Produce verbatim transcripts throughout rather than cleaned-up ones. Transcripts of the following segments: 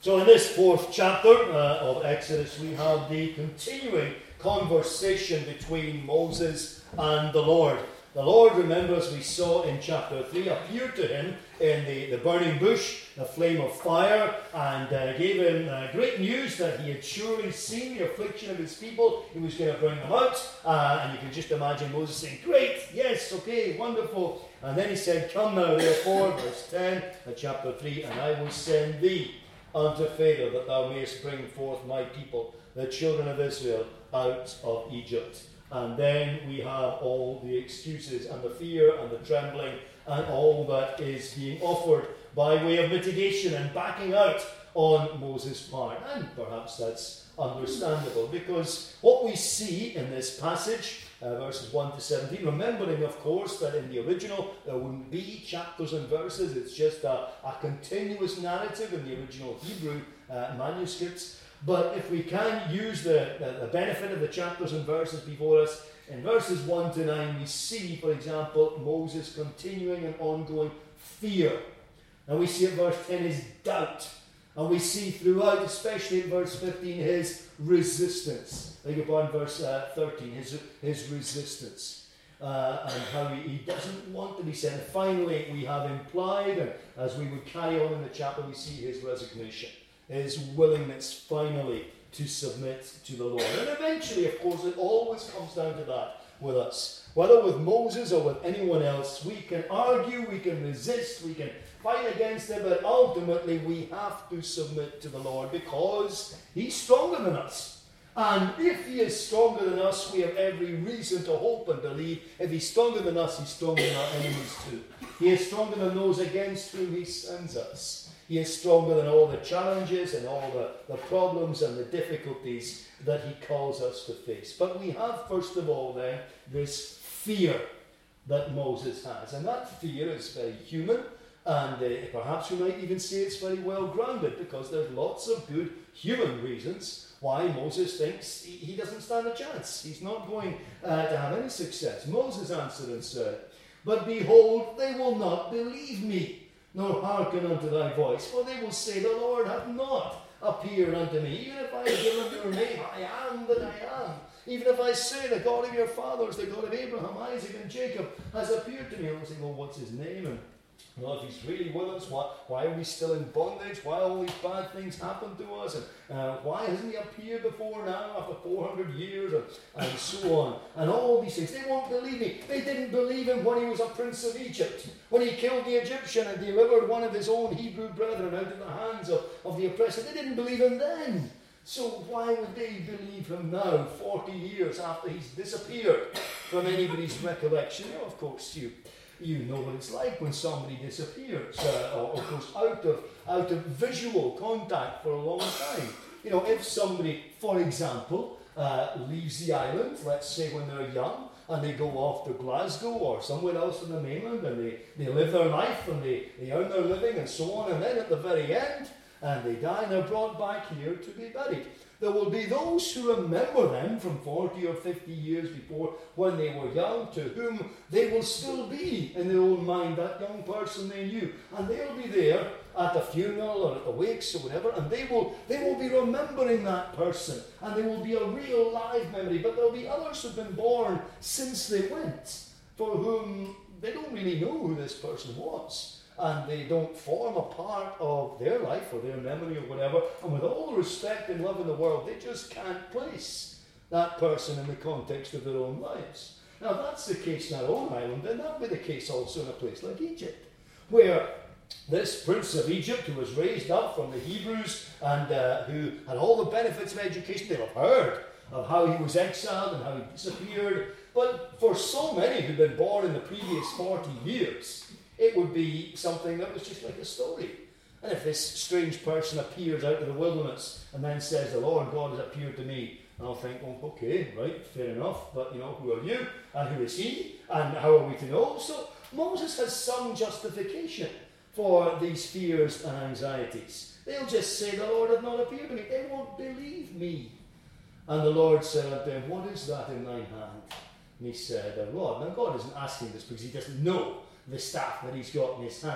So in this fourth chapter uh, of Exodus, we have the continuing conversation between Moses and the Lord. The Lord, remember, as we saw in chapter three, appeared to him in the, the burning bush, the flame of fire, and uh, gave him uh, great news that he had surely seen the affliction of his people. He was going to bring them out. Uh, and you can just imagine Moses saying, great, yes, okay, wonderful. And then he said, come now, therefore, verse ten of chapter three, and I will send thee unto Pharaoh, that thou mayest bring forth my people, the children of Israel, out of Egypt. And then we have all the excuses and the fear and the trembling and all that is being offered by way of mitigation and backing out on Moses' part. And perhaps that's understandable, because what we see in this passage, uh, verses one to seventeen, remembering, of course, that in the original there wouldn't be chapters and verses, it's just a, a continuous narrative in the original Hebrew uh, manuscripts. But if we can use the, the, the benefit of the chapters and verses before us, in verses one to nine we see, for example, Moses continuing an ongoing fear. And we see at verse ten his doubt. And we see throughout, especially in verse fifteen, his resistance. I think upon verse uh, thirteen, his, his resistance. Uh, and how he, he doesn't want to be sent. And finally, we have implied, and as we would carry on in the chapter, we see his resignation. His willingness finally to submit to the Lord. And eventually, of course, it always comes down to that with us. Whether with Moses or with anyone else, we can argue, we can resist, we can fight against it, but ultimately we have to submit to the Lord because he's stronger than us. And if he is stronger than us, we have every reason to hope and believe. If he's stronger than us, he's stronger than our enemies too. He is stronger than those against whom he sends us. He is stronger than all the challenges and all the, the problems and the difficulties that he calls us to face. But we have, first of all, then, this fear that Moses has. And that fear is very human, and uh, perhaps we might even say it's very well grounded, because there's lots of good human reasons why Moses thinks he, he doesn't stand a chance. He's not going uh, to have any success. Moses answered and said, but behold, they will not believe me, nor hearken unto thy voice, for they will say, the Lord hath not appeared unto me. Even if I give unto your name, I am that I am. Even if I say, the God of your fathers, the God of Abraham, Isaac, and Jacob, has appeared to me. And I'll say, well, what's his name? And well, if he's really with us, why, why are we still in bondage? Why all these bad things happen to us? And uh, why hasn't he appeared before now after four hundred years? And, and so on. And all these things. They won't believe me. They didn't believe him when he was a prince of Egypt. When he killed the Egyptian and delivered one of his own Hebrew brethren out of the hands of, of the oppressor. They didn't believe him then. So why would they believe him now, forty years after he's disappeared from anybody's recollection? You know, of course, you... You know what it's like when somebody disappears, uh, or, or goes out of out of visual contact for a long time. You know, if somebody, for example, uh, leaves the island, let's say when they're young, and they go off to Glasgow or somewhere else on the mainland, and they, they live their life, and they, they earn their living, and so on, and then at the very end, and they die, and they're brought back here to be buried. There will be those who remember them from forty or fifty years before when they were young, to whom they will still be in their own mind, that young person they knew. And they'll be there at the funeral or at the wakes or whatever, and they will they will be remembering that person, and they will be a real live memory. But there'll be others who've been born since they went, for whom they don't really know who this person was. And they don't form a part of their life or their memory or whatever. And with all the respect and love in the world, they just can't place that person in the context of their own lives. Now, if that's the case in our own island, then that would be the case also in a place like Egypt, where this prince of Egypt, who was raised up from the Hebrews and uh, who had all the benefits of education, they'll have heard of how he was exiled and how he disappeared. But for so many who'd been born in the previous forty years, it would be something that was just like a story. And if this strange person appears out of the wilderness and then says, the Lord God has appeared to me, I'll think, well, okay, right, fair enough, but, you know, who are you? And who is he? And how are we to know? So Moses has some justification for these fears and anxieties. They'll just say, the Lord hath not appeared to me. They won't believe me. And the Lord said unto him, what is that in thine hand? And he said, a rod. Now God isn't asking this because he doesn't know the staff that he's got in his hand.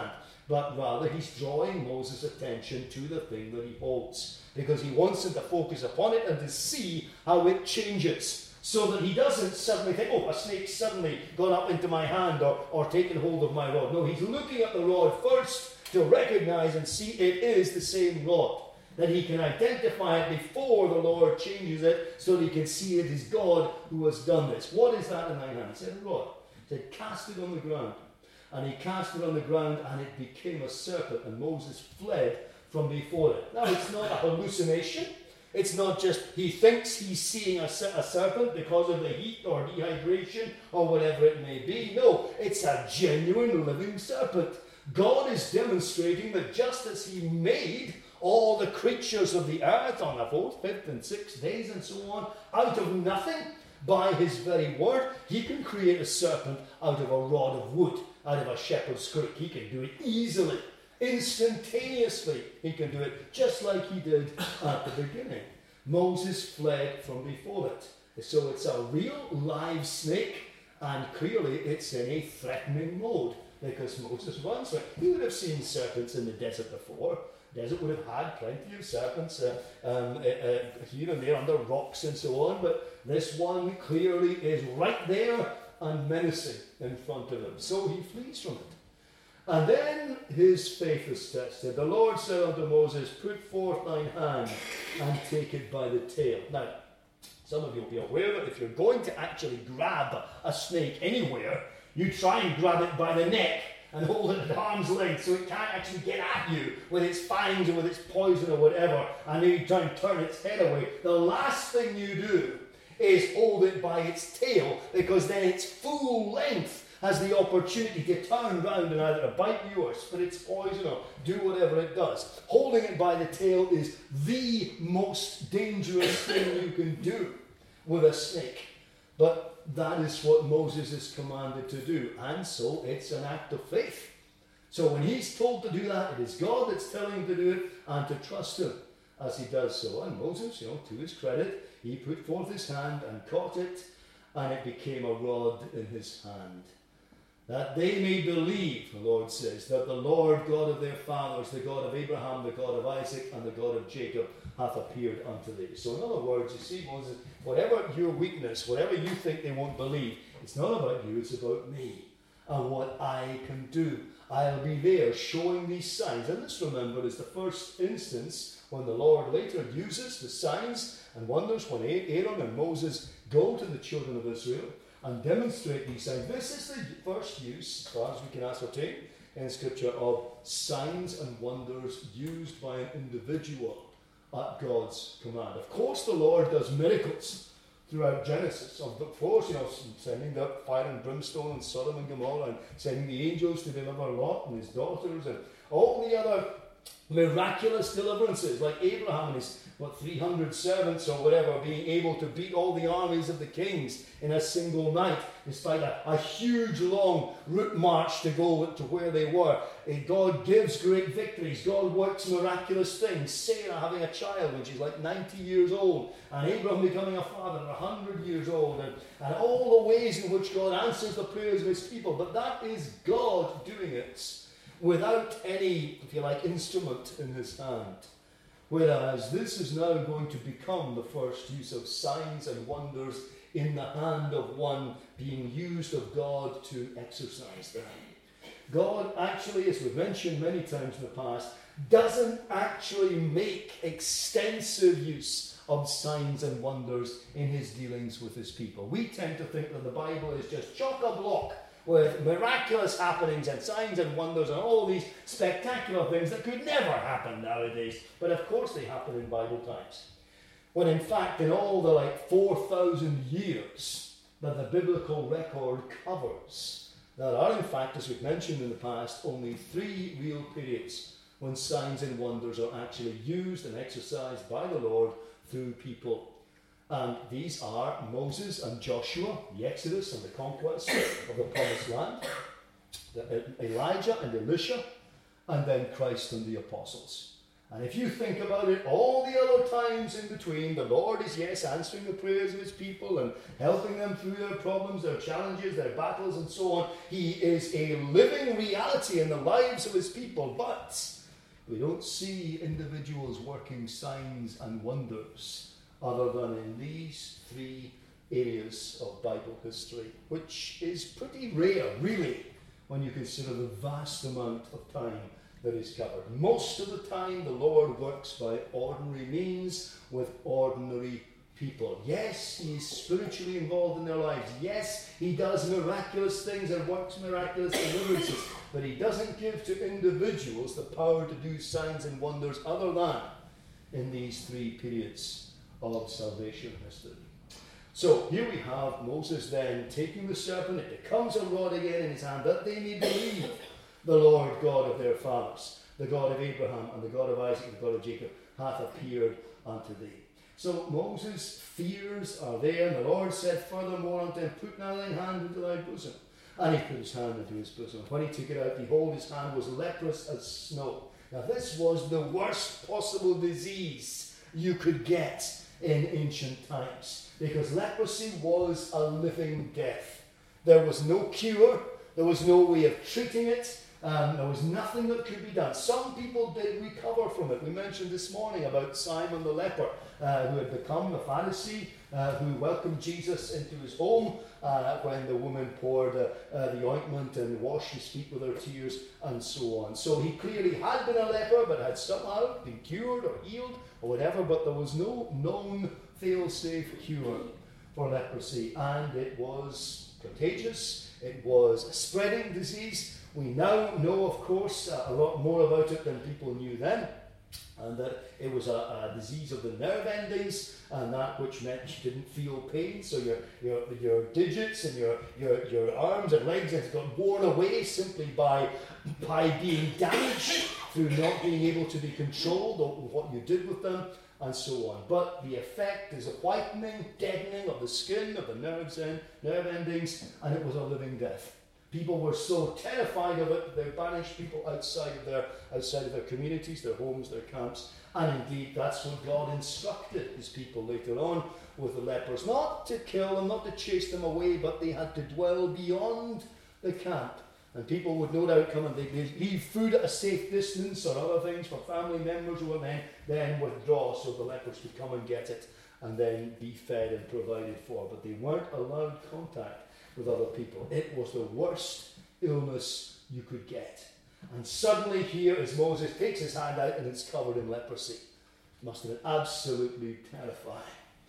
but rather he's drawing Moses' attention to the thing that he holds, because he wants him to focus upon it and to see how it changes, so that he doesn't suddenly think, oh, a snake's suddenly gone up into my hand or, or taken hold of my rod. No, he's looking at the rod first to recognize and see it is the same rod, that he can identify it before the Lord changes it, so that he can see it is God who has done this. What is that in thy hand? He said, a rod. He said, cast it on the ground. And he cast it on the ground, and it became a serpent, and Moses fled from before it. Now, it's not a hallucination. It's not just he thinks he's seeing a, a serpent because of the heat or dehydration or whatever it may be. No, it's a genuine living serpent. God is demonstrating that just as he made all the creatures of the earth on the fourth, fifth, and sixth days and so on, out of nothing, by his very word, he can create a serpent out of a rod of wood, out of a shepherd's crook. He can do it easily, instantaneously. He can do it just like he did at the beginning. Moses fled from before it. So it's a real live snake, and clearly it's in a threatening mode, because Moses runs from it. He would have seen serpents in the desert before. The desert would have had plenty of serpents uh, um, uh, uh, here and there under rocks and so on, but this one clearly is right there and menacing in front of him. So he flees from it. And then his faith is tested. The Lord said unto Moses, put forth thine hand and take it by the tail. Now, some of you will be aware that if you're going to actually grab a snake anywhere, you try and grab it by the neck and hold it at arm's length so it can't actually get at you with its fangs or with its poison or whatever, and maybe try and turn its head away. The last thing you do is hold it by its tail, because then its full length has the opportunity to turn round and either bite you or spit its poison or do whatever it does. Holding it by the tail is the most dangerous thing you can do with a snake. But that is what Moses is commanded to do, and so it's an act of faith. So when he's told to do that, it is God that's telling him to do it, and to trust him as he does so. And Moses, you know, to his credit, he put forth his hand and caught it, and it became a rod in his hand. That they may believe, the Lord says, that the Lord God of their fathers, the God of Abraham, the God of Isaac, and the God of Jacob, hath appeared unto thee. So in other words, you see, Moses, whatever your weakness, whatever you think they won't believe, it's not about you, it's about me and what I can do. I'll be there showing these signs. And this, remember, is the first instance when the Lord later uses the signs and wonders when Aaron and Moses go to the children of Israel and demonstrate these signs. This is the first use, as far as we can ascertain in Scripture, of signs and wonders used by an individual at God's command. Of course, the Lord does miracles throughout Genesis. Of course, you know, sending the fire and brimstone in Sodom and Gomorrah, and sending the angels to deliver Lot and his daughters, and all the other miraculous deliverances, like Abraham and his, what, three hundred servants or whatever, being able to beat all the armies of the kings in a single night, despite a, a huge long route march to go to where they were. And God gives great victories. God works miraculous things. Sarah having a child when she's like ninety years old, and Abraham becoming a father at one hundred years old, and, and all the ways in which God answers the prayers of his people. But that is God doing it without any, if you like, instrument in his hand. Whereas this is now going to become the first use of signs and wonders in the hand of one being used of God to exercise them. God actually, as we've mentioned many times in the past, doesn't actually make extensive use of signs and wonders in his dealings with his people. We tend to think that the Bible is just chock-a-block with miraculous happenings and signs and wonders and all these spectacular things that could never happen nowadays. But of course they happen in Bible times. When in fact, in all the like four thousand years that the biblical record covers, there are in fact, as we've mentioned in the past, only three real periods when signs and wonders are actually used and exercised by the Lord through people. And these are Moses and Joshua, the Exodus and the conquest of the Promised Land, the, uh, Elijah and Elisha, and then Christ and the apostles. And if you think about it, all the other times in between, the Lord is, yes, answering the prayers of his people and helping them through their problems, their challenges, their battles, and so on. He is a living reality in the lives of his people, but we don't see individuals working signs and wonders other than in these three areas of Bible history, which is pretty rare, really, when you consider the vast amount of time that is covered. Most of the time, the Lord works by ordinary means with ordinary people. Yes, he is spiritually involved in their lives. Yes, he does miraculous things and works miraculous deliverances, but he doesn't give to individuals the power to do signs and wonders other than in these three periods of salvation history. So here we have Moses then taking the serpent. It becomes a rod again in his hand, that they may believe the Lord God of their fathers, the God of Abraham and the God of Isaac, the God of Jacob, hath appeared unto thee. So Moses' fears are there, and the Lord said furthermore unto him, Put now thine hand into thy bosom. And he put his hand into his bosom. When he took it out, behold, his hand was leprous as snow. Now this was the worst possible disease you could get in ancient times, because leprosy was a living death. There was no cure, there was no way of treating it. Um, there was nothing that could be done. Some people did recover from it. We mentioned this morning about Simon the leper, uh, who had become a Pharisee, uh, who welcomed Jesus into his home uh, when the woman poured uh, uh, the ointment and washed his feet with her tears and so on. So he clearly had been a leper, but had somehow been cured or healed or whatever, but there was no known fail-safe cure for leprosy, and it was contagious. It was a spreading disease. We now know, of course, uh, a lot more about it than people knew then, and that it was a, a disease of the nerve endings, and that which meant you didn't feel pain, so your your your digits and your your, your arms and legs had got worn away simply by by being damaged through not being able to be controlled over what you did with them, and so on. But the effect is a whitening, deadening of the skin, of the nerves and nerve endings, and it was a living death. People were so terrified of it, they banished people outside of their outside of their communities, their homes, their camps. And indeed, that's what God instructed his people later on with the lepers. Not to kill them, not to chase them away, but they had to dwell beyond the camp. And people would no doubt come and they'd leave food at a safe distance or other things for family members who would then, then withdraw so the lepers could come and get it and then be fed and provided for. But they weren't allowed contact with other people. It was the worst illness you could get. And suddenly here, as Moses takes his hand out and it's covered in leprosy. It must have been absolutely terrifying.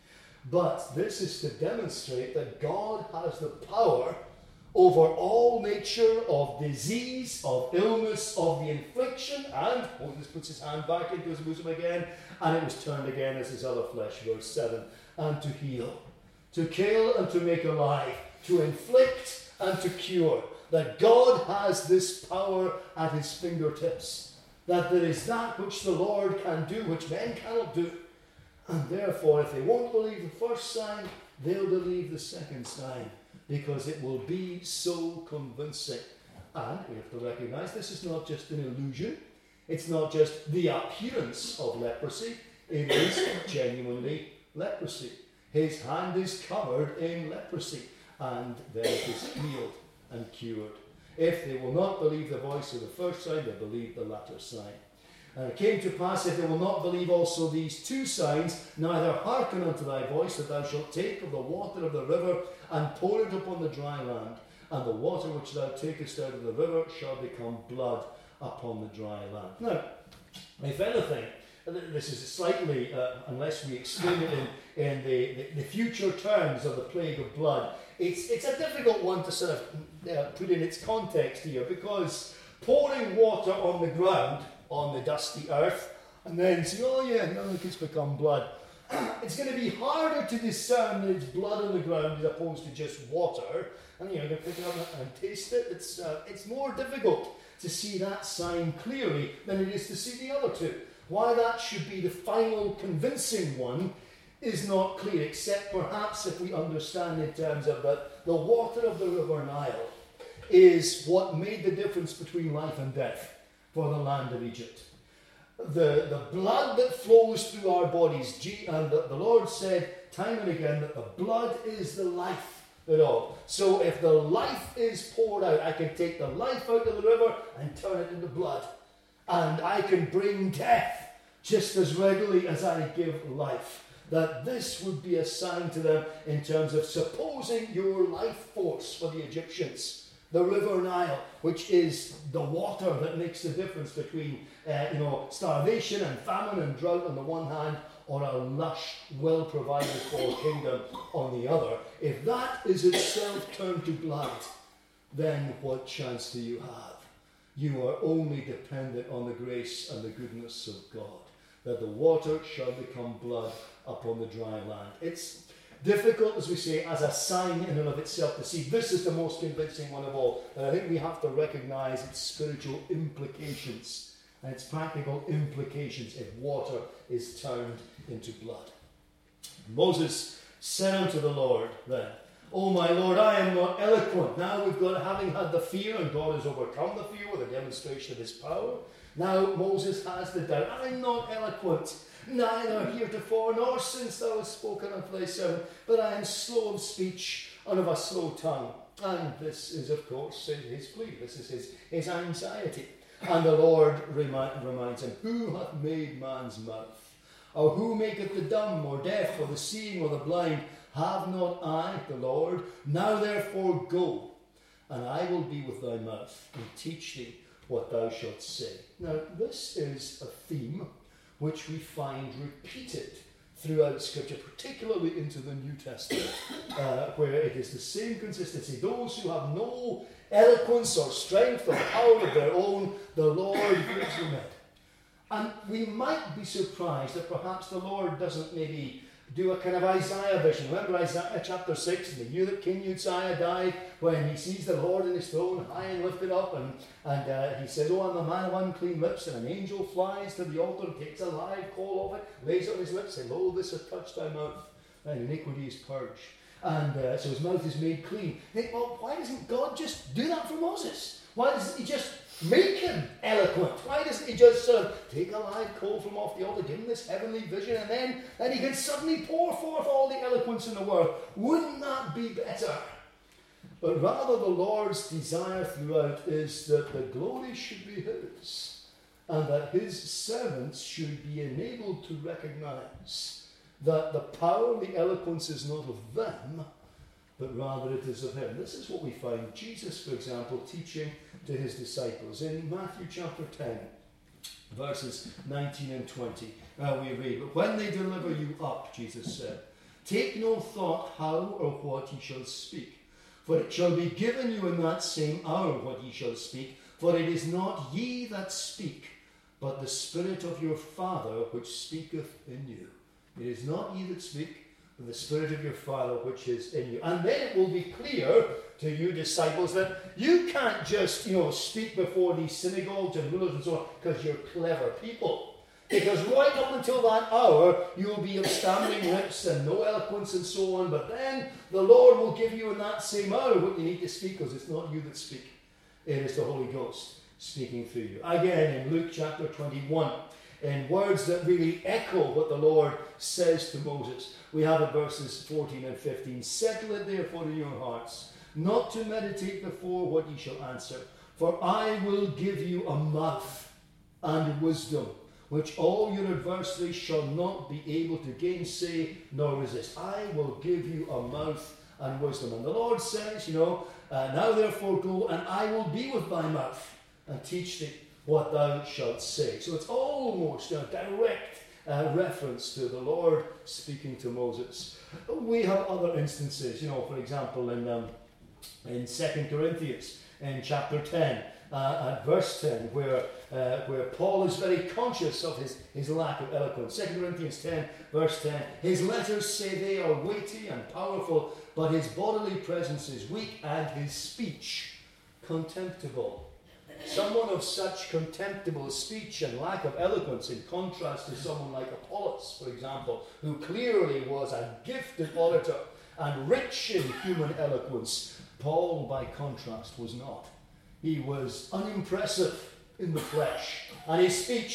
But this is to demonstrate that God has the power over all nature of disease, of illness, of the infliction, and Moses puts his hand back into his bosom again, and it was turned again as his other flesh, verse seven, and to heal, to kill and to make alive, to inflict and to cure. That God has this power at his fingertips. That there is that which the Lord can do, which men cannot do. And therefore, if they won't believe the first sign, they'll believe the second sign, because it will be so convincing. And we have to recognize this is not just an illusion. It's not just the appearance of leprosy. It is genuinely leprosy. His hand is covered in leprosy, and then it is healed and cured. If they will not believe the voice of the first sign, they believe the latter sign. And it came to pass, if they will not believe also these two signs, neither hearken unto thy voice, that thou shalt take of the water of the river and pour it upon the dry land, and the water which thou takest out of the river shall become blood upon the dry land. Now, if anything, this is slightly, uh, unless we explain it in, in the, the, the future terms of the plague of blood, it's, it's a difficult one to sort of uh, put in its context here, because pouring water on the ground, on the dusty earth, and then say, oh yeah, now it's become blood. It's going to be harder to discern that it's blood on the ground as opposed to just water. And you know, you pick it up and taste it. It's uh, it's more difficult to see that sign clearly than it is to see the other two. Why that should be the final convincing one is not clear, except perhaps if we understand in terms of that the water of the river Nile is what made the difference between life and death for the land of Egypt. the, the blood that flows through our bodies. And the, the Lord said time and again that the blood is the life at all. So if the life is poured out, I can take the life out of the river and turn it into blood. And I can bring death just as readily as I give life. That this would be a sign to them in terms of supposing your life force for the Egyptians. The River Nile, which is the water that makes the difference between uh, you know, starvation and famine and drought on the one hand, or a lush, well-provided for kingdom on the other. If that is itself turned to blood, then what chance do you have? You are only dependent on the grace and the goodness of God, that the water shall become blood upon the dry land. It's difficult, as we say, as a sign in and of itself to see. This is the most convincing one of all. And I think we have to recognize its spiritual implications and its practical implications if water is turned into blood. Moses said unto the Lord then, "O my Lord, I am not eloquent." Now we've got, having had the fear, and God has overcome the fear with a demonstration of his power. Now Moses has the doubt. "I'm not eloquent, neither heretofore, nor since thou hast spoken unto thy servant, but I am slow of speech and of a slow tongue." And this is, of course, his plea. This is his, his anxiety. And the Lord remi- reminds him, "Who hath made man's mouth? Or who maketh the dumb, or deaf, or the seeing, or the blind? Have not I, the Lord? Now therefore go, and I will be with thy mouth, and teach thee what thou shalt say." Now this is a theme which we find repeated throughout Scripture, particularly into the New Testament, uh, where it is the same consistency. Those who have no eloquence or strength or power of their own, the Lord gives them it. And we might be surprised that perhaps the Lord doesn't maybe do a kind of Isaiah vision. Remember Isaiah chapter six, the year that King Uzziah died, when he sees the Lord in his throne high and lifted up, and, and uh, he says, "Oh, I'm a man of unclean lips," and an angel flies to the altar, takes a live coal of it, lays it on his lips, saying, "Lo, this hath touched thy mouth, and iniquity is purged." And uh, so his mouth is made clean. You think, well, why doesn't God just do that for Moses? Why doesn't he just make him eloquent? Why doesn't he just sort of take a live coal from off the altar, give him this heavenly vision, and then, then he can suddenly pour forth all the eloquence in the world? Wouldn't that be better? But rather, the Lord's desire throughout is that the glory should be his, and that his servants should be enabled to recognize that the power, the eloquence is not of them, but rather it is of him. This is what we find Jesus, for example, teaching to his disciples. In Matthew chapter ten, verses nineteen and twenty, uh, we read, "But when they deliver you up," Jesus said, "take no thought how or what ye shall speak. For it shall be given you in that same hour what ye shall speak. For it is not ye that speak, but the Spirit of your Father which speaketh in you. It is not ye that speak, but the Spirit of your Father which is in you." And then it will be clear to you disciples that you can't just, you know, speak before these synagogues and rulers and so on because you're clever people. Because right up until that hour, you'll be of stammering lips and no eloquence and so on. But then the Lord will give you in that same hour what you need to speak, because it's not you that speak. It is the Holy Ghost speaking through you. Again, in Luke chapter twenty-one, in words that really echo what the Lord says to Moses, we have in verses fourteen and fifteen, "Settle it therefore in your hearts, not to meditate before what ye shall answer. For I will give you a mouth and wisdom, which all your adversaries shall not be able to gainsay nor resist." I will give you a mouth and wisdom. And the Lord says, you know, uh, "Now therefore go, and I will be with thy mouth, and teach thee what thou shalt say." So it's almost a direct uh, reference to the Lord speaking to Moses. We have other instances, you know, for example, in um, in Second Corinthians, in chapter ten, uh, at verse ten, where uh, where Paul is very conscious of his, his lack of eloquence. Second Corinthians ten, verse ten, "His letters say they are weighty and powerful, but his bodily presence is weak, and his speech contemptible." Someone of such contemptible speech and lack of eloquence, in contrast to someone like Apollos, for example, who clearly was a gifted orator and rich in human eloquence, Paul, by contrast, was not. He was unimpressive in the flesh, and his speech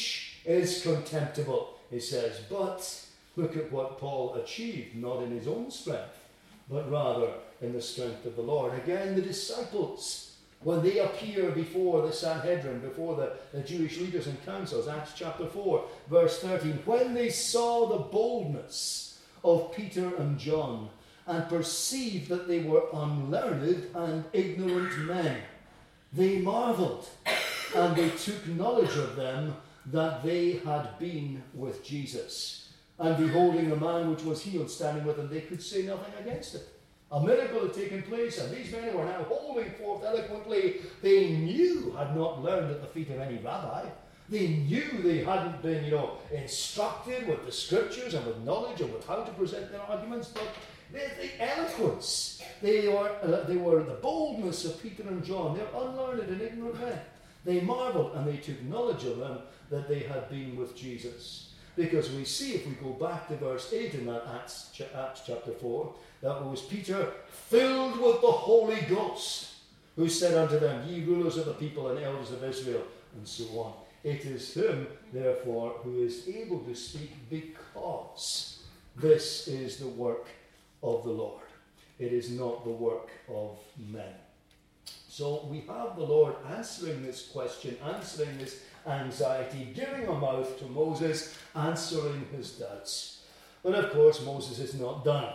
is contemptible, he says. But look at what Paul achieved, not in his own strength, but rather in the strength of the Lord. Again, the disciples, when they appear before the Sanhedrin, before the, the Jewish leaders and councils, Acts chapter four, verse thirteen, when they saw the boldness of Peter and John, and perceived that they were unlearned and ignorant men, they marveled, and they took knowledge of them that they had been with Jesus. And beholding a man which was healed standing with them, they could say nothing against it. A miracle had taken place, and these men were now holding forth eloquently. They knew, had not learned at the feet of any rabbi. They knew they hadn't been, you know, instructed with the scriptures and with knowledge and with how to present their arguments, but the, the eloquence, they were, uh, they were the boldness of Peter and John. They're unlearned and ignorant men. They marveled, and they took knowledge of them that they had been with Jesus. Because we see, if we go back to verse eight in that Acts, Acts chapter four, that was Peter filled with the Holy Ghost, who said unto them, ye rulers of the people and elders of Israel, and so on. It is him, therefore, who is able to speak, because this is the work of the Lord. It is not the work of men. So we have the Lord answering this question, answering this anxiety, giving a mouth to Moses, answering his doubts. But of course, Moses is not done.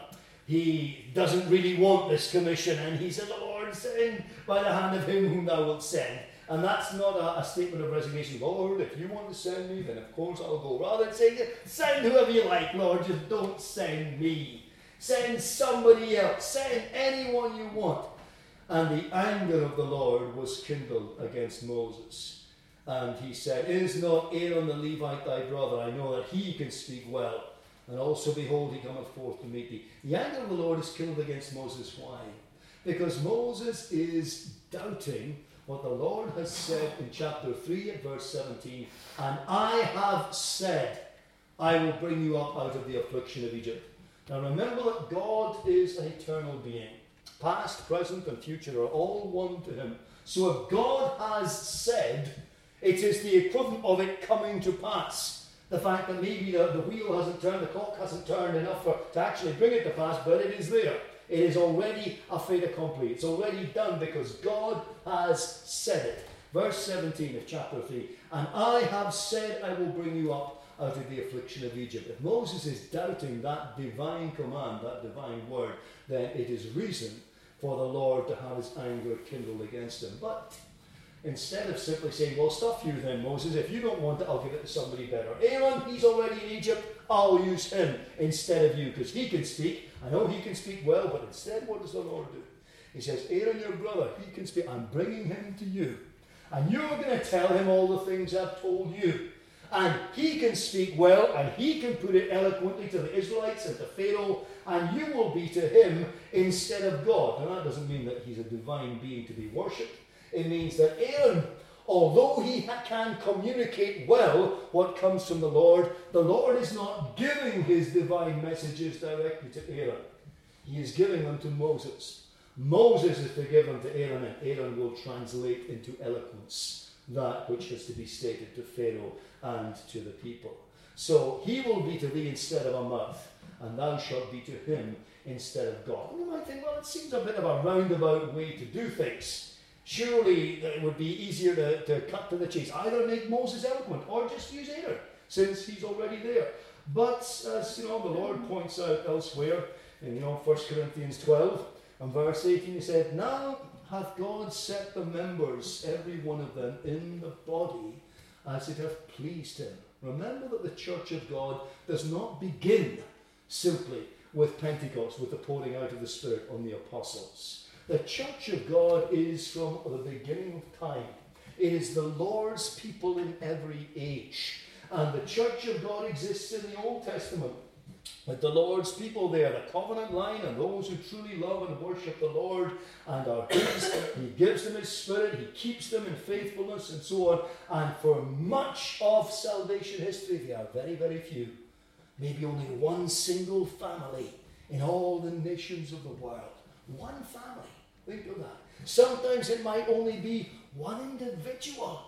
He doesn't really want this commission, and he says, the Lord, send by the hand of him whom thou wilt send. And that's not a, a statement of resignation. Lord, if you want to send me, then of course I'll go. Rather than saying, send whoever you like, Lord, just don't send me. Send somebody else. Send anyone you want. And the anger of the Lord was kindled against Moses. And he said, is not Aaron the Levite thy brother? I know that he can speak well. And also, behold, he cometh forth to meet thee. The anger of the Lord is kindled against Moses. Why? Because Moses is doubting what the Lord has said in chapter three at verse seventeen. And I have said, I will bring you up out of the affliction of Egypt. Now remember that God is an eternal being. Past, present, and future are all one to him. So if God has said, it is the equivalent of it coming to pass. The fact that maybe the, the wheel hasn't turned, the clock hasn't turned enough for, to actually bring it to pass, but it is there. It is already a fait accompli. It's already done because God has said it. Verse seventeen of chapter three. And I have said I will bring you up out of the affliction of Egypt. If Moses is doubting that divine command, that divine word, then it is reason for the Lord to have his anger kindled against him. But instead of simply saying, well, stuff you then, Moses, if you don't want it, I'll give it to somebody better. Aaron, he's already in Egypt, I'll use him instead of you, because he can speak. I know he can speak well, but instead, what does the Lord do? He says, Aaron, your brother, he can speak. I'm bringing him to you. And you're going to tell him all the things I've told you. And he can speak well, and he can put it eloquently to the Israelites and to Pharaoh, and you will be to him instead of God. Now that doesn't mean that he's a divine being to be worshipped. It means that Aaron, although he ha- can communicate well what comes from the Lord, the Lord is not giving his divine messages directly to Aaron. He is giving them to Moses. Moses is to give them to Aaron, and Aaron will translate into eloquence that which is to be stated to Pharaoh and to the people. So he will be to thee instead of a mouth, and thou shalt be to him instead of God. And you might think, well, it seems a bit of a roundabout way to do things. Surely it would be easier to, to cut to the chase. Either make Moses eloquent or just use Aaron, since he's already there. But as you know, the Lord points out elsewhere in you know First Corinthians twelve and verse eighteen, he said, now hath God set the members, every one of them, in the body as it hath pleased him. Remember that the church of God does not begin simply with Pentecost, with the pouring out of the Spirit on the apostles. The church of God is from the beginning of time. It is the Lord's people in every age. And the church of God exists in the Old Testament. With the Lord's people there, the covenant line, and those who truly love and worship the Lord and are his. He gives them his Spirit, he keeps them in faithfulness, and so on. And for much of salvation history, there are very, very few. Maybe only one single family in all the nations of the world. One family. Think of that. Sometimes it might only be one individual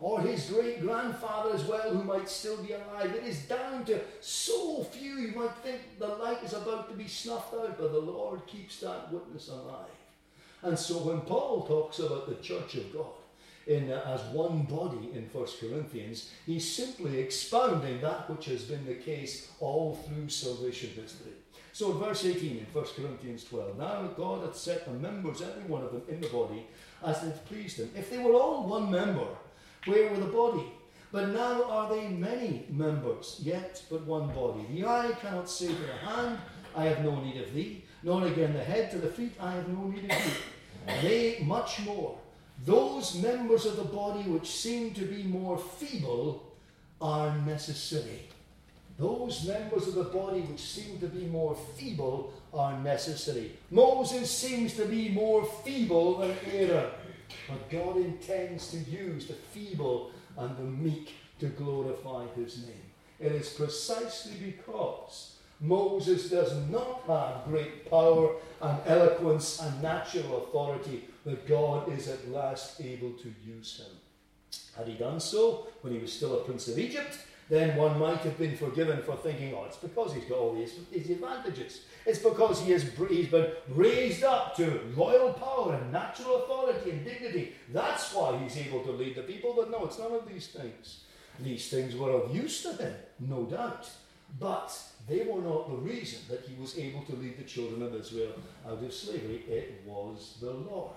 or his great-grandfather as well, who might still be alive. It is down to so few, you might think the light is about to be snuffed out, but the Lord keeps that witness alive. And so when Paul talks about the church of God in, uh, as one body in First Corinthians, he's simply expounding that which has been the case all through salvation history. So verse eighteen in First Corinthians twelve, now God hath set the members, every one of them, in the body, as it pleased him. If they were all one member, where were the body? But now are they many members, yet but one body. The eye cannot say to the hand, I have no need of thee, nor again the head to the feet, I have no need of thee. They much more. Those members of the body which seem to be more feeble are necessary. Those members of the body which seem to be more feeble are necessary. Moses seems to be more feeble than Aaron, but God intends to use the feeble and the meek to glorify his name. It is precisely because Moses does not have great power and eloquence and natural authority that God is at last able to use him. Had he done so when he was still a prince of Egypt, then one might have been forgiven for thinking, oh, it's because he's got all these, these advantages. It's because he has he's been raised up to royal power and natural authority and dignity. That's why he's able to lead the people. But no, it's none of these things. These things were of use to him, no doubt. But they were not the reason that he was able to lead the children of Israel out of slavery. It was the Lord.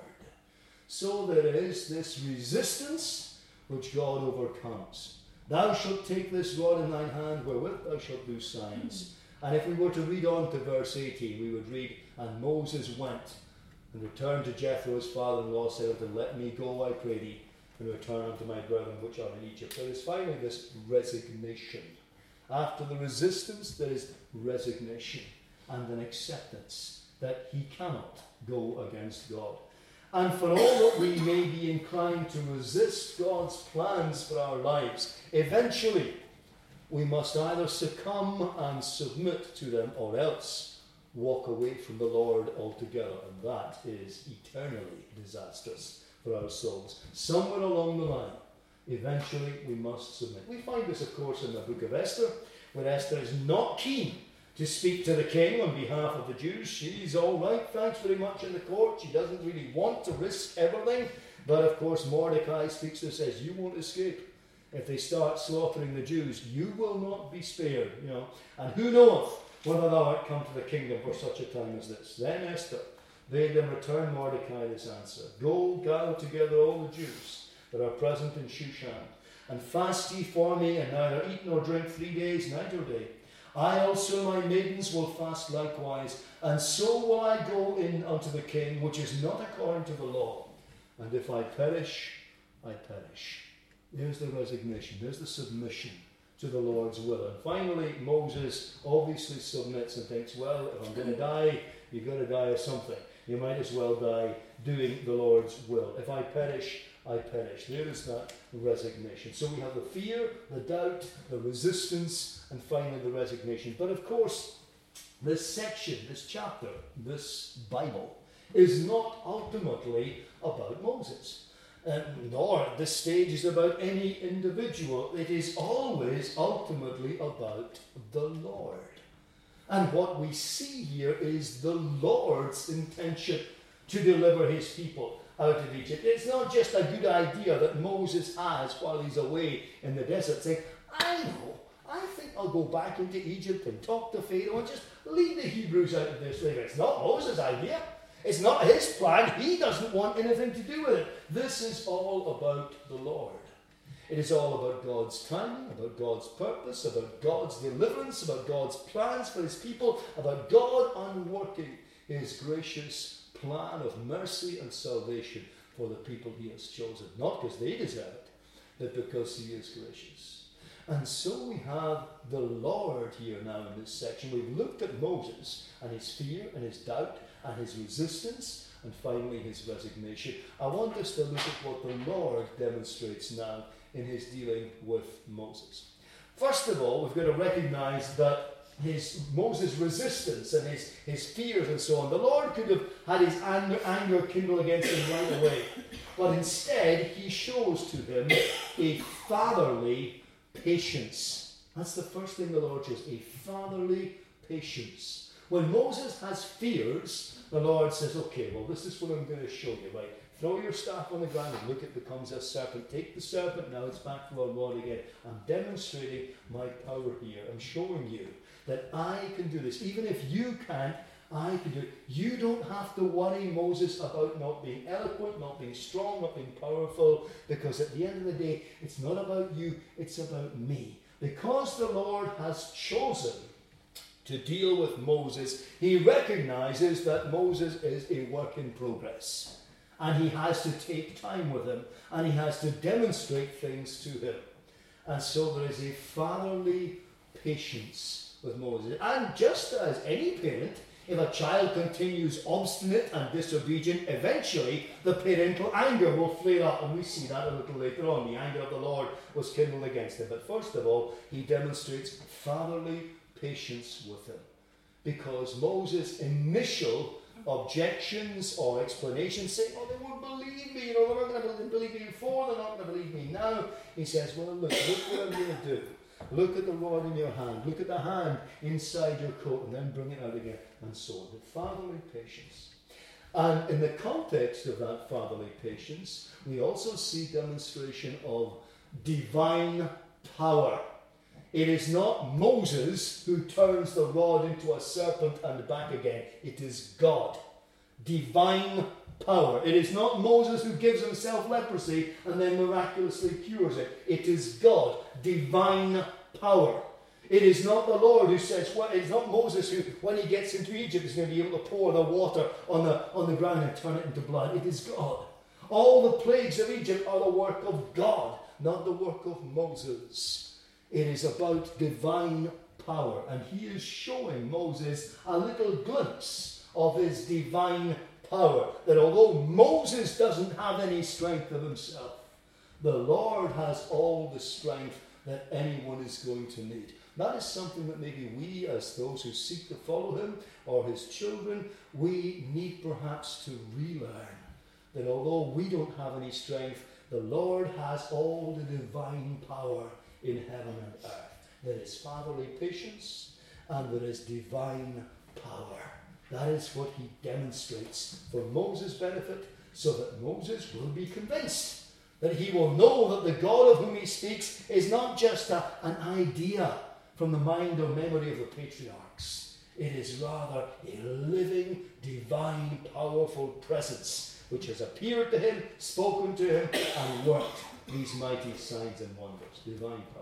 So there is this resistance which God overcomes. Thou shalt take this rod in thine hand, wherewith thou shalt do signs. And if we were to read on to verse eighteen, we would read, and Moses went and returned to Jethro his father-in-law, said unto him, let me go, I pray thee, and return unto my brethren which are in Egypt. There is finally this resignation. After the resistance, there is resignation and an acceptance that he cannot go against God. And for all that we may be inclined to resist God's plans for our lives, eventually we must either succumb and submit to them or else walk away from the Lord altogether. And that is eternally disastrous for our souls. Somewhere along the line, eventually we must submit. We find this, of course, in the book of Esther, where Esther is not keen to speak to the king on behalf of the Jews. She's all right, thanks very much, in the court. She doesn't really want to risk everything. But of course Mordecai speaks to her, says, you won't escape. If they start slaughtering the Jews, you will not be spared. You know, and who knoweth whether thou art come to the kingdom for such a time as this. Then Esther bade them return Mordecai this answer. Go, gather together all the Jews that are present in Shushan, and fast ye for me, and neither eat nor drink three days, night or day. I also, my maidens, will fast likewise, and so will I go in unto the king, which is not according to the law. And if I perish, I perish. There's the resignation, there's the submission to the Lord's will. And finally, Moses obviously submits and thinks, well, if I'm going to die, you've got to die of something. You might as well die doing the Lord's will. If I perish, I perish. There is that resignation. So we have the fear, the doubt, the resistance, and finally the resignation. But of course, this section, this chapter, this Bible, is not ultimately about Moses. Um, nor at this stage is about any individual. It is always ultimately about the Lord. And what we see here is the Lord's intention to deliver his people out of Egypt. It's not just a good idea that Moses has while he's away in the desert, saying, I know, I think I'll go back into Egypt and talk to Pharaoh and just lead the Hebrews out of their slavery. It's not Moses' idea. It's not his plan. He doesn't want anything to do with it. This is all about the Lord. It is all about God's timing, about God's purpose, about God's deliverance, about God's plans for his people, about God unworking his gracious plan of mercy and salvation for the people he has chosen. Not because they deserve it, but because he is gracious. And so we have the Lord here now in this section. We've looked at Moses and his fear and his doubt and his resistance, and finally his resignation. I want us to look at what the Lord demonstrates now in his dealing with Moses. First of all, we've got to recognize that his Moses' resistance and his, his fears and so on. The Lord could have had his anger, anger kindle against him right away. But instead, he shows to him a fatherly patience. That's the first thing the Lord shows, a fatherly patience. When Moses has fears, the Lord says, okay, well, this is what I'm going to show you, right? Throw your staff on the ground and look, it becomes a serpent. Take the serpent, now it's back to our rod again. I'm demonstrating my power here. I'm showing you that I can do this. Even if you can't, I can do it. You don't have to worry, Moses, about not being eloquent, not being strong, not being powerful, because at the end of the day, it's not about you, it's about me. Because the Lord has chosen to deal with Moses, he recognizes that Moses is a work in progress. And he has to take time with him, and he has to demonstrate things to him. And so there is a fatherly patience with Moses. And just as any parent, if a child continues obstinate and disobedient, eventually the parental anger will flare up. And we see that a little later on. The anger of the Lord was kindled against him. But first of all, he demonstrates fatherly patience with him. Because Moses' initial objections or explanations, saying, oh, they won't believe me, you know, they're not going to believe me before, they're not going to believe me now. He says, well, look, look what I'm going to do. Look at the rod in your hand, look at the hand inside your coat, and then bring it out again, and so on. The fatherly patience. And in the context of that fatherly patience, we also see demonstration of divine power. It is not Moses who turns the rod into a serpent and back again. It is God. Divine power. It is not Moses who gives himself leprosy and then miraculously cures it. It is God. Divine power. It is not the Lord who says, well, it's not Moses who, when he gets into Egypt, is going to be able to pour the water on the, on the ground and turn it into blood. It is God. All the plagues of Egypt are the work of God, not the work of Moses. It is about divine power. And he is showing Moses a little glimpse of his divine power. That although Moses doesn't have any strength of himself, the Lord has all the strength that anyone is going to need. That is something that maybe we, as those who seek to follow him, or his children, we need perhaps to relearn. That although we don't have any strength, the Lord has all the divine power in heaven and earth. There is fatherly patience, and there is divine power. That is what he demonstrates for Moses' benefit, so that Moses will be convinced, that he will know that the God of whom he speaks is not just a, an idea from the mind or memory of the patriarchs. It is rather a living, divine, powerful presence which has appeared to him, spoken to him, and worked these mighty signs and wonders. Divine power.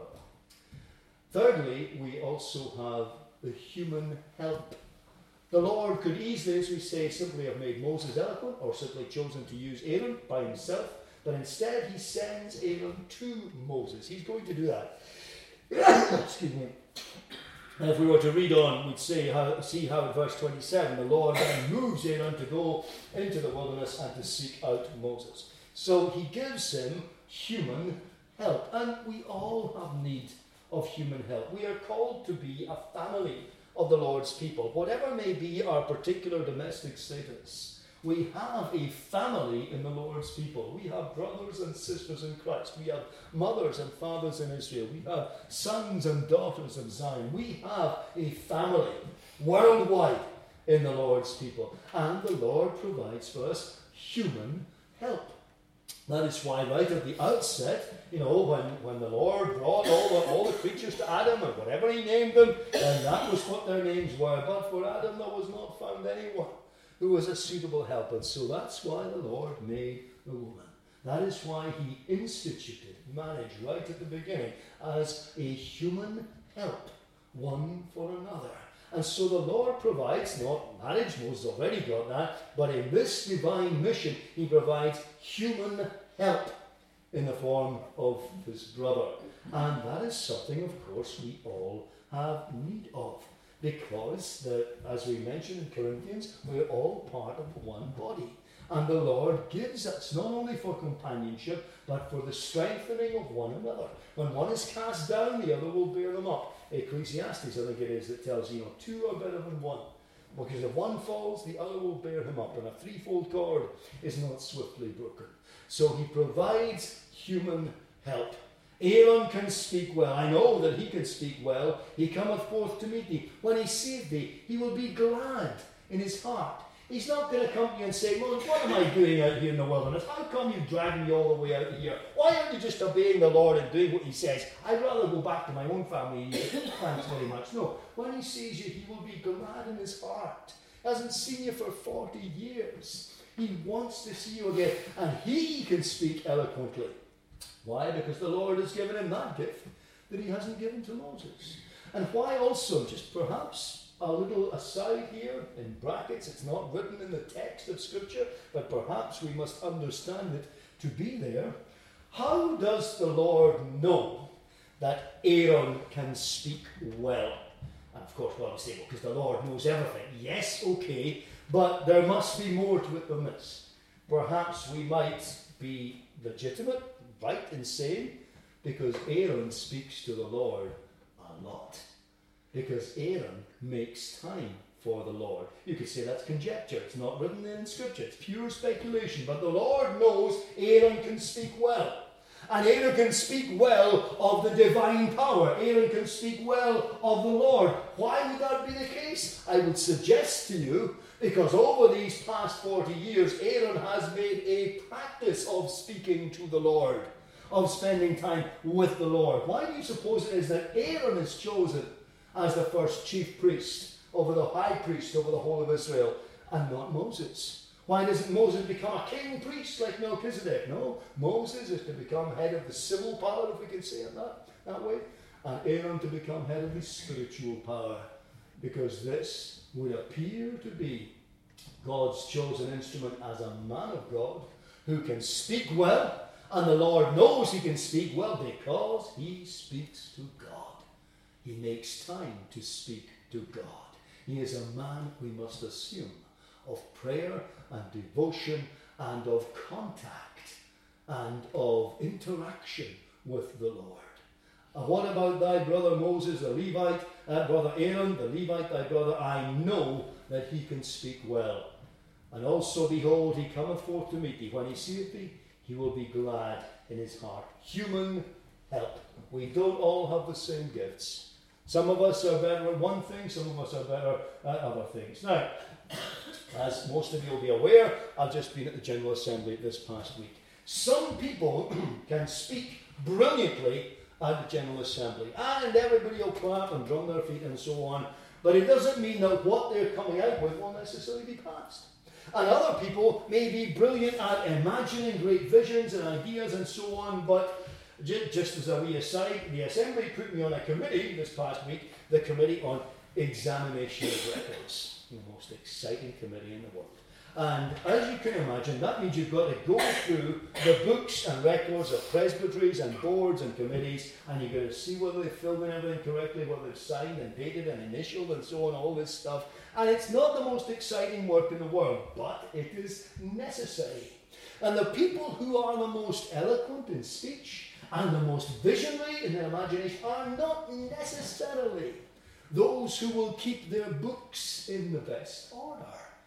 Thirdly, we also have the human help. The Lord could easily, as we say, simply have made Moses eloquent, or simply chosen to use Aaron by himself, but instead he sends Aaron to Moses. He's going to do that. Excuse me. And if we were to read on, we'd say how, see how in verse twenty-seven the Lord then moves Aaron to go into the wilderness and to seek out Moses. So he gives him human help. And we all have need of human help. We are called to be a family of the Lord's people. Whatever may be our particular domestic status, we have a family in the Lord's people. We have brothers and sisters in Christ. We have mothers and fathers in Israel. We have sons and daughters of Zion. We have a family worldwide in the Lord's people. And the Lord provides for us human help. That is why right at the outset, you know, when, when the Lord brought all the, all the creatures to Adam, or whatever he named them, then that was what their names were. But for Adam there was not found anyone who was a suitable help. And so that's why the Lord made the woman. That is why he instituted marriage right at the beginning as a human help, one for another. And so the Lord provides, not marriage, Moses already got that, but in this divine mission, he provides human help in the form of his brother. And that is something, of course, we all have need of. Because, the, as we mentioned in Corinthians, we're all part of one body. And the Lord gives us, not only for companionship, but for the strengthening of one another. When one is cast down, the other will bear them up. Ecclesiastes, I think it is, that tells you, you know, two are better than one. Because if one falls, the other will bear him up, and a threefold cord is not swiftly broken. So he provides human help. Aaron can speak well. I know that he can speak well. He cometh forth to meet thee. When he seeth thee, he will be glad in his heart. He's not going to come to you and say, well, what am I doing out here in the wilderness? How come you dragged me all the way out here? Why aren't you just obeying the Lord and doing what he says? I'd rather go back to my own family. Thanks very much. No, when he sees you, he will be glad in his heart. He hasn't seen you for forty years. He wants to see you again. And he can speak eloquently. Why? Because the Lord has given him that gift that he hasn't given to Moses. And why also, just perhaps a little aside here in brackets, it's not written in the text of Scripture, but perhaps we must understand it to be there. How does the Lord know that Aaron can speak well? And of course, well, we say, well, because the Lord knows everything. Yes, okay, but there must be more to it than this. Perhaps we might be legitimate, right in saying, because Aaron speaks to the Lord a lot. Because Aaron makes time for the Lord. You could say that's conjecture. It's not written in Scripture. It's pure speculation. But the Lord knows Aaron can speak well. And Aaron can speak well of the divine power. Aaron can speak well of the Lord. Why would that be the case? I would suggest to you, because over these past forty years, Aaron has made a practice of speaking to the Lord, of spending time with the Lord. Why do you suppose it is that Aaron is chosen as the first chief priest, over the high priest, over the whole of Israel, and not Moses? Why doesn't Moses become a king priest like Melchizedek? No, Moses is to become head of the civil power, if we can say it that, that way, and Aaron to become head of the spiritual power, because this would appear to be God's chosen instrument as a man of God who can speak well, and the Lord knows he can speak well because he speaks to God. He makes time to speak to God. He is a man, we must assume, of prayer and devotion and of contact and of interaction with the Lord. And what about thy brother Moses, the Levite, uh, brother Aaron, the Levite, thy brother? I know that he can speak well. And also, behold, he cometh forth to meet thee. When he seeth thee, he will be glad in his heart. Human help. We don't all have the same gifts. Some of us are better at one thing, some of us are better at other things. Now, as most of you will be aware, I've just been at the General Assembly this past week. Some people can speak brilliantly at the General Assembly, and everybody will clap and drum their feet and so on, but it doesn't mean that what they're coming out with will necessarily be passed. And other people may be brilliant at imagining great visions and ideas and so on, but just as a wee aside, the Assembly put me on a committee this past week, the Committee on Examination of Records, the most exciting committee in the world. And as you can imagine, that means you've got to go through the books and records of presbyteries and boards and committees, and you've got to see whether they've filled in everything correctly, whether they've signed and dated and initialed and so on, all this stuff. And it's not the most exciting work in the world, but it is necessary. And the people who are the most eloquent in speech and the most visionary in their imagination are not necessarily those who will keep their books in the best order.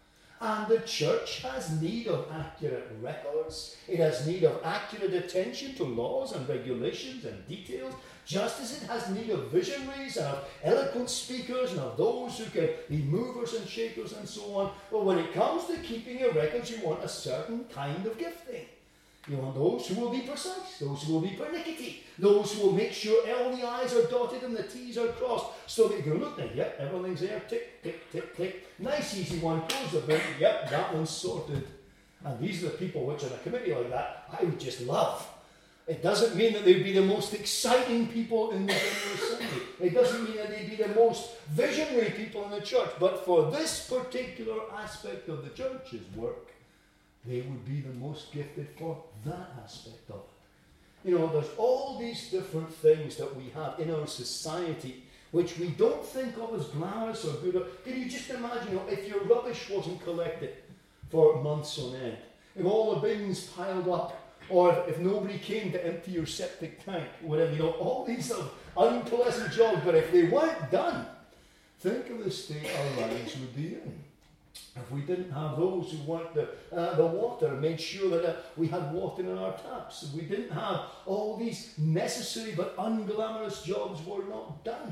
And the church has need of accurate records. It has need of accurate attention to laws and regulations and details, just as it has need of visionaries and of eloquent speakers and of those who can be movers and shakers and so on. But when it comes to keeping your records, you want a certain kind of gifting. You want those who will be precise, those who will be pernickety, those who will make sure all the I's are dotted and the T's are crossed, so that you can look at, yep, everything's there, tick, tick, tick, tick. Nice, easy one, close the book, yep, that one's sorted. And these are the people which in a committee like that, I would just love. It doesn't mean that they'd be the most exciting people in the General Assembly. It doesn't mean that they'd be the most visionary people in the church. But for this particular aspect of the church's work, they would be the most gifted for that aspect of it. You know, there's all these different things that we have in our society which we don't think of as glamorous or good. Can you just imagine, you know, if your rubbish wasn't collected for months on end, if all the bins piled up, or if nobody came to empty your septic tank, whatever, you know, all these unpleasant jobs, but if they weren't done, think of the state our lives would be in. If we didn't have those who worked the, uh, the water, made sure that uh, we had water in our taps, if we didn't have all these necessary but unglamorous jobs were not done.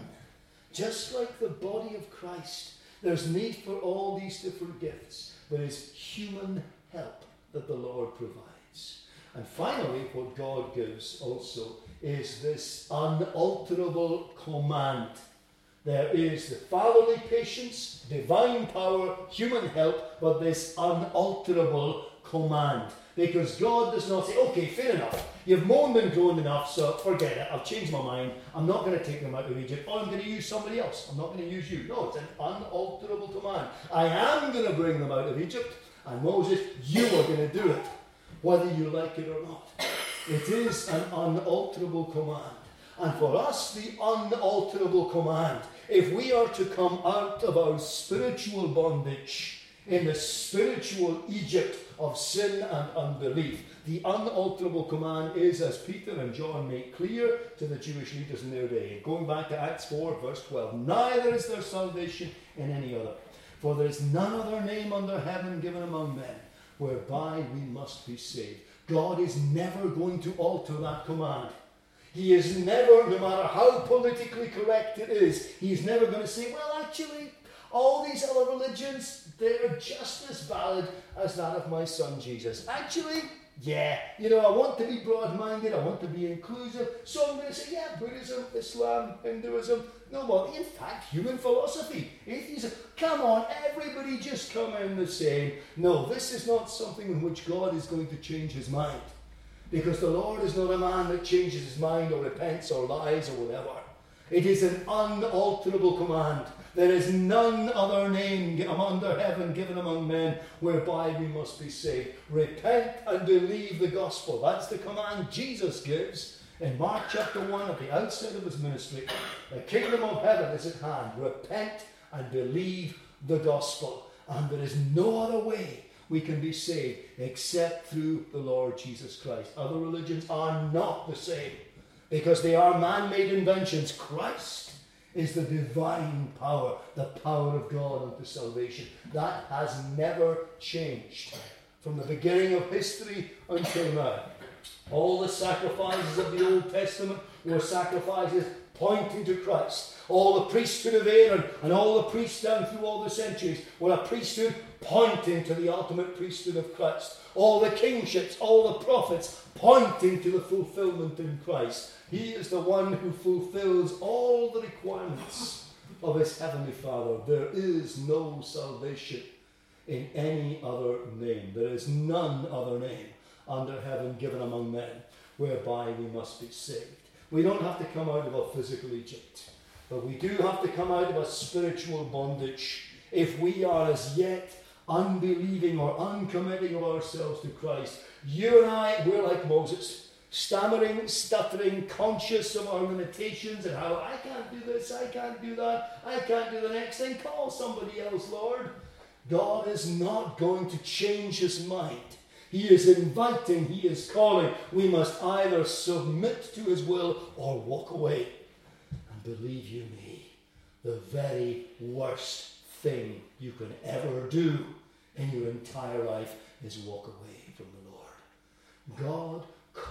Just like the body of Christ, there's need for all these different gifts. There is human help that the Lord provides. And finally, what God gives also is this unalterable command. There is the fatherly patience, divine power, human help, but this unalterable command. Because God does not say, okay, fair enough, you've moaned and groaned enough, so forget it, I've changed my mind, I'm not going to take them out of Egypt, or I'm going to use somebody else, I'm not going to use you. No, it's an unalterable command. I am going to bring them out of Egypt, and Moses, you are going to do it, whether you like it or not. It is an unalterable command. And for us, the unalterable command, if we are to come out of our spiritual bondage, in the spiritual Egypt of sin and unbelief, the unalterable command is, as Peter and John make clear to the Jewish leaders in their day, going back to Acts four, verse twelve, neither is there salvation in any other, for there is none other name under heaven given among men, whereby we must be saved. God is never going to alter that command. He is never, no matter how politically correct it is, he's never going to say, well, actually, all these other religions, they're just as valid as that of my son Jesus. Actually, yeah, you know, I want to be broad-minded, I want to be inclusive, so I'm going to say, yeah, Buddhism, Islam, Hinduism, no more. In fact, human philosophy, atheism, come on, everybody just come in the same. No, this is not something in which God is going to change his mind. Because the Lord is not a man that changes his mind or repents or lies or whatever. It is an unalterable command. There is none other name under heaven given among men whereby we must be saved. Repent and believe the gospel. That's the command Jesus gives in Mark chapter one at the outset of his ministry. The kingdom of heaven is at hand. Repent and believe the gospel. And there is no other way we can be saved except through the Lord Jesus Christ. Other religions are not the same because they are man-made inventions. Christ is the divine power, the power of God unto salvation. That has never changed from the beginning of history until now. All the sacrifices of the Old Testament were sacrifices pointing to Christ. All the priesthood of Aaron and all the priests down through all the centuries were a priesthood pointing to the ultimate priesthood of Christ. All the kingships, all the prophets pointing to the fulfillment in Christ. He is the one who fulfills all the requirements of his heavenly Father. There is no salvation in any other name. There is none other name under heaven given among men whereby we must be saved. We don't have to come out of a physical Egypt, but we do have to come out of a spiritual bondage if we are as yet unbelieving or uncommitting of ourselves to Christ. You and I, we're like Moses, stammering, stuttering, conscious of our limitations and how I can't do this, I can't do that, I can't do the next thing. Call somebody else, Lord. God is not going to change his mind. He is inviting, he is calling. We must either submit to his will or walk away. And believe you me, the very worst thing you can ever do in your entire life is walk away from the Lord. God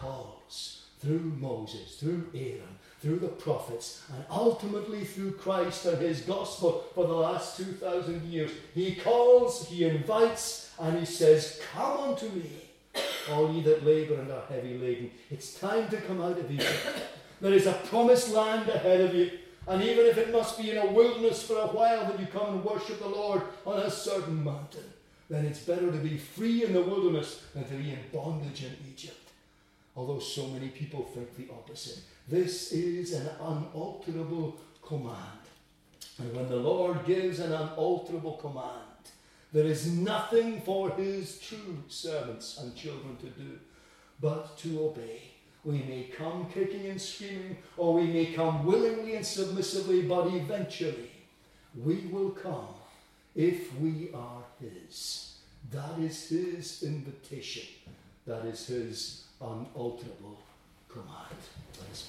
calls through Moses, through Aaron, through the prophets, and ultimately through Christ and his gospel for the last two thousand years. He calls, he invites, and he says, come unto me, all ye that labour and are heavy laden. It's time to come out of Egypt. There is a promised land ahead of you. And even if it must be in a wilderness for a while that you come and worship the Lord on a certain mountain, then it's better to be free in the wilderness than to be in bondage in Egypt. Although so many people think the opposite. This is an unalterable command. And when the Lord gives an unalterable command, there is nothing for his true servants and children to do but to obey. We may come kicking and screaming, or we may come willingly and submissively, but eventually we will come if we are his. That is his invitation. That is his unalterable command. Let us